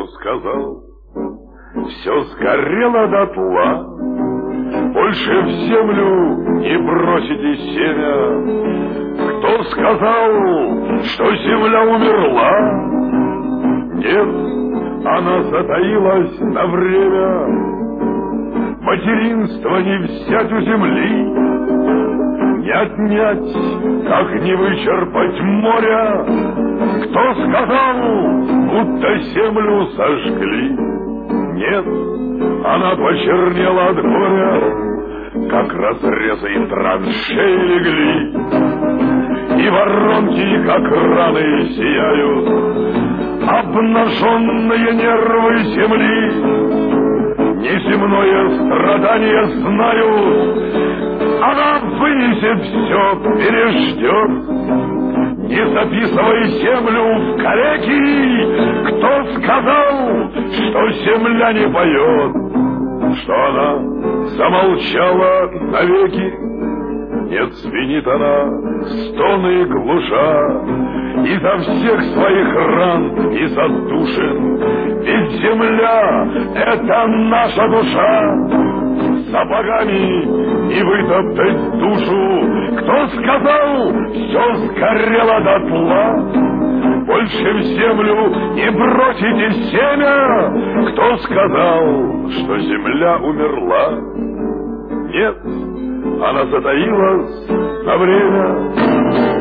кто сказал, все сгорело дотла, больше в землю не бросите семя. Кто сказал, что земля умерла? Нет, она затаилась на время. Материнство не взять у земли, не отнять, как не вычерпать моря. Кто сказал, будто землю сожгли? Нет, она почернела от горя, как разрезы и траншеи легли, и воронки, как раны, сияют, обнаженные нервы земли. Неземное страдание знают, она вынесет все, переждет. Не записывай землю в калеки. Кто сказал, что земля не поет, что она замолчала навеки? Нет, звенит она, стоны глуша, изо всех своих ран и задушен. Ведь земля — это наша душа. Сапогами не вытоптать душу. Кто сказал, все сгорело дотла? Больше в землю не бросите семя. Кто сказал, что земля умерла? Нет, она затаилась на время.